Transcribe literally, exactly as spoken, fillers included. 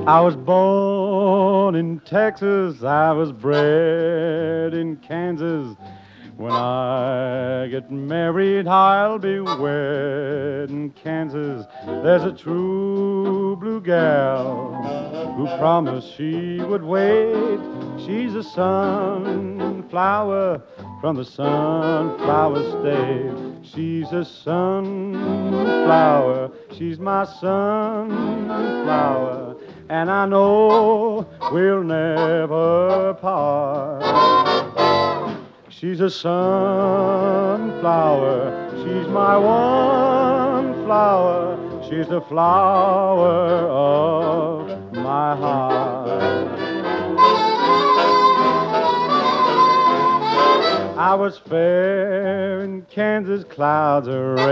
I was born in Texas, I was bred in Kansas. When I get married, I'll be wed in Kansas. There's a true blue gal who promised she would wait. She's a sunflower from the sunflower state. She's a sunflower, she's my sunflower, and I know we'll never part. She's a sunflower, she's my one flower, she's the flower of my heart. I was fair in Kansas, clouds are red.